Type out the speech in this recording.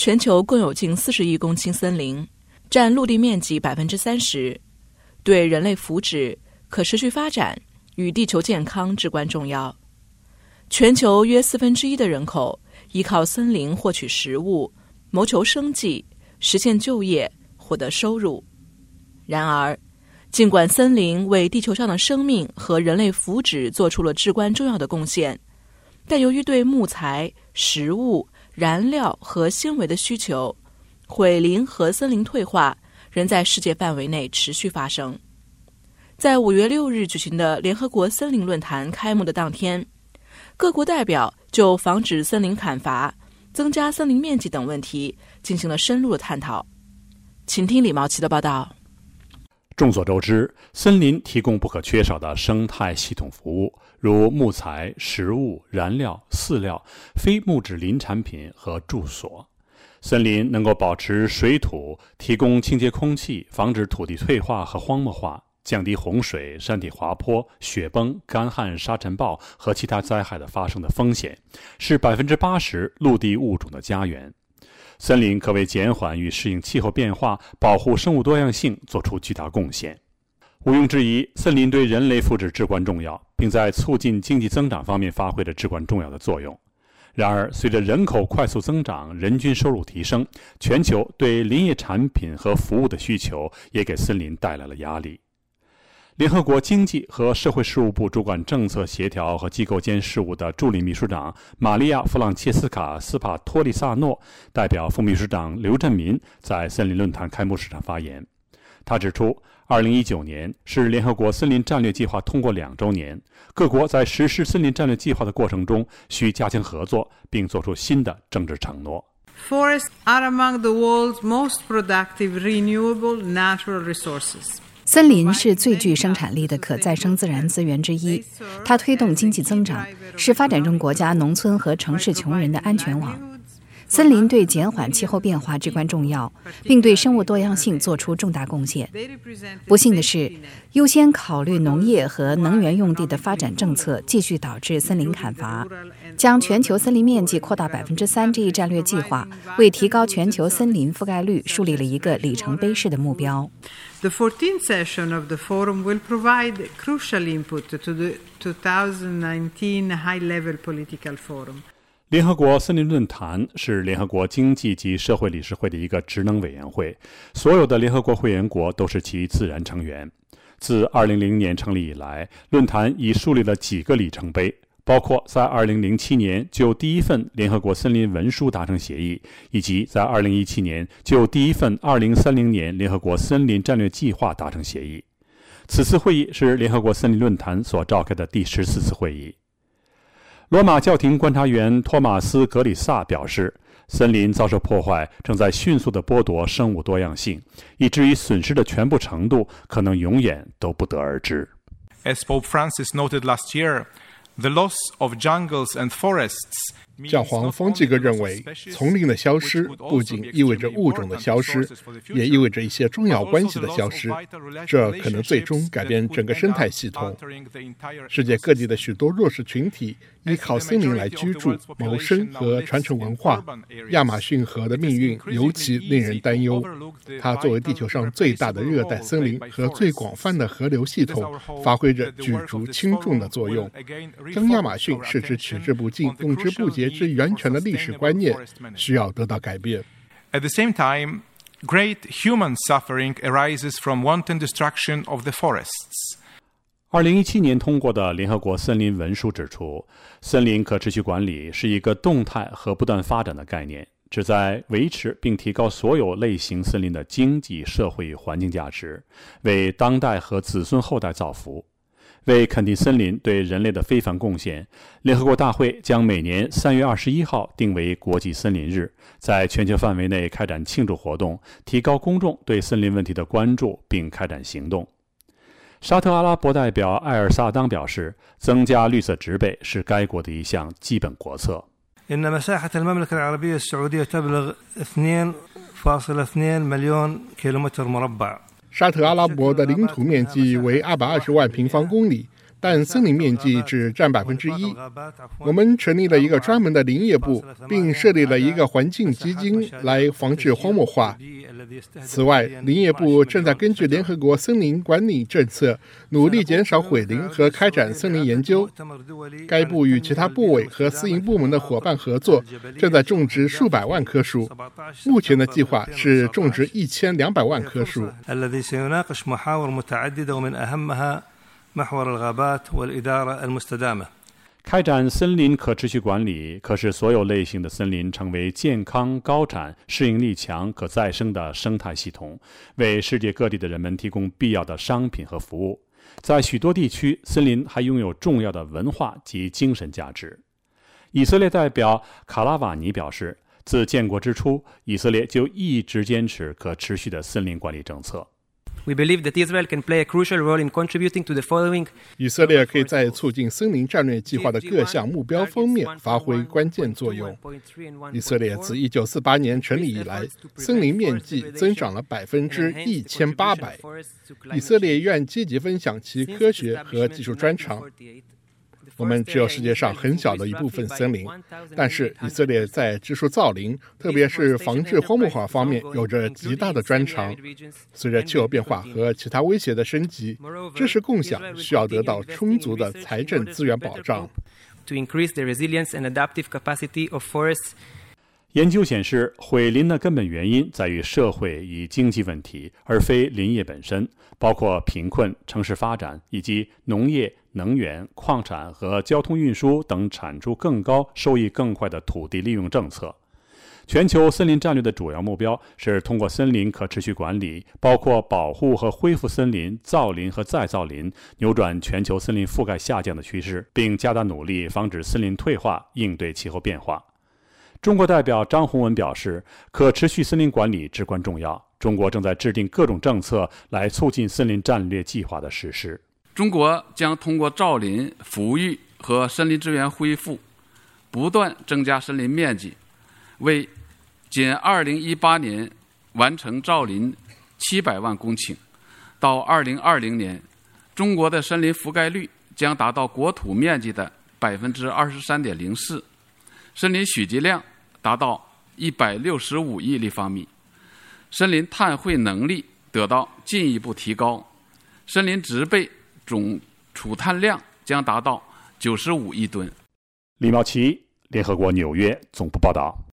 全球共有近40亿公顷森林，占陆地面积 30%， 对人类福祉、可持续发展与地球健康至关重要。全球约1/4的人口依靠森林获取食物、谋求生计、实现就业、获得收入。然而，尽管森林为地球上的生命和人类福祉做出了至关重要的贡献，但由于对木材、食物、燃料和纤维的需求，毁林和森林退化仍在世界范围内持续发生。在5月6日举行的联合国森林论坛开幕的当天，各国代表就防止森林砍伐、增加森林面积等问题进行了深入的探讨。请听李茂琪的报道。 众所周知，森林提供不可缺少的生态系统服务，如木材、食物、燃料、饲料、非木质林产品和住所。森林能够保持水土，提供清洁空气，防止土地退化和荒漠化，降低洪水、山体滑坡、雪崩、干旱、沙尘暴和其他灾害的发生的风险，是 80% 陆地物种的家园。森林可为减缓与适应气候变化、保护生物多样性做出巨大贡献。毋庸置疑，森林对人类福祉至关重要，并在促进经济增长方面发挥着至关重要的作用。然而，随着人口快速增长，人均收入提升，全球对林业产品和服务的需求也给森林带来了压力。联合国经济和社会事务部主管政策协调和机构间事务的助理秘书长玛利亚·弗朗切斯卡·斯帕托利萨诺代表副秘书长刘振民在森林论坛开幕式上发言。他指出，2019年是联合国森林战略计划通过2周年，各国在实施森林战略计划的过程中需加强合作，并做出新的政治承诺。 Forests are among the world's most productive renewable natural resources. 森林是最具生产力的可再生自然资源之一，它推动经济增长，是发展中国家农村和城市穷人的安全网。森林对减缓气候变化至关重要，并对生物多样性做出重大贡献。不幸的是，优先考虑农业和能源用地的发展政策继续导致森林砍伐。将全球森林面积扩大 3% 这一战略计划，为提高全球森林覆盖率树立了一个里程碑式的目标。 The 14th session of the forum will provide crucial input to the 2019 high-level political forum. 联合国森林论坛是联合国经济及社会理事会的一个职能委员会，所有的联合国会员国都是其自然成员。自2000年成立以来，论坛已树立了几个里程碑，包括在2007年就第一份联合国森林文书达成协议，以及在2017年就第一份2030年联合国森林战略计划达成协议。此次会议是联合国森林论坛所召开的第14次会议。罗马教廷观察员托马斯·格里萨表示，森林遭受破坏正在迅速地剥夺生物多样性，以至于损失的全部程度可能永远都不得而知。 As Pope Francis noted last year, the loss of jungles and forests 教皇方济各认为，丛林的消失不仅意味着物种的消失，也意味着一些重要关系的消失，这可能最终改变整个生态系统。世界各地的许多弱势群体依靠森林来居住、谋生和传承文化。亚马逊河的命运尤其令人担忧，它作为地球上最大的热带森林和最广泛的河流系统，发挥着举足轻重的作用。将亚马逊视之取之不尽、用之不竭之源泉的历史观念需要得到改变。 At the same time, great human suffering arises from wanton destruction of the forests. 2017年通过的联合国森林文书指出，森林可持续管理是一个动态和不断发展的概念，旨在维持并提高所有类型森林的经济、社会与环境价值，为当代和子孙后代造福。为肯定森林对人类的非凡贡献，联合国大会将每年3月21号定为国际森林日，在全球范围内开展庆祝活动，提高公众对森林问题的关注，并开展行动。沙特阿拉伯代表艾尔萨当表示，增加绿色植被是该国的一项基本国策。 إن مساحة المملكة العربية السعودية تبلغ 2.2 مليون كيلومتر مربع。 沙特阿拉伯的领土面积为220万平方公里， 但森林面积只占1%。我们成立了一个专门的林业部，并设立了一个环境基金来防治荒漠化。此外，林业部正在根据联合国森林管理政策，努力减少毁林和开展森林研究。该部与其他部委和私营部门的伙伴合作，正在种植数百万棵树。目前的计划是种植1200万棵树。 开展森林可持续管理，可使所有类型的森林成为健康、高产、适应力强、可再生的生态系统，为世界各地的人们提供必要的商品和服务。在许多地区，森林还拥有重要的文化及精神价值。以色列代表卡拉瓦尼表示，自建国之初，以色列就一直坚持可持续的森林管理政策。 We believe that Israel can play a crucial role in contributing to the following. 以色列可以在促进森林战略计划的各项目标方面发挥关键作用。以色列自1948年成立以来，森林面积增长了1800%。以色列愿积极分享其科学和技术专长。我们只有世界上很小的一部分森林，但是以色列在植树造林，特别是防治荒漠化方面有着极大的专长。随着气候变化和其他威胁的升级，知识共享需要得到充足的财政资源保障。 研究显示，毁林的根本原因在于社会与经济问题，而非林业本身，包括贫困、城市发展以及农业、能源、矿产和交通运输等产出更高、收益更快的土地利用政策。全球森林战略的主要目标是通过森林可持续管理，包括保护和恢复森林、造林和再造林，扭转全球森林覆盖下降的趋势，并加大努力防止森林退化，应对气候变化。中国代表张宏文表示，可持续森林管理至关重要，中国正在制定各种政策来促进森林战略计划的实施。 中国将通过造林、抚育和森林资源恢复，不断增加森林面积，为仅2018年完成造林700万公顷。到2020年，中国的森林覆盖率将达到国土面积的23.04%，森林蓄积量达到165亿立方米，森林碳汇能力得到进一步提高，森林植被总储碳量将达到95亿吨。 李茂奇，联合国纽约总部报道。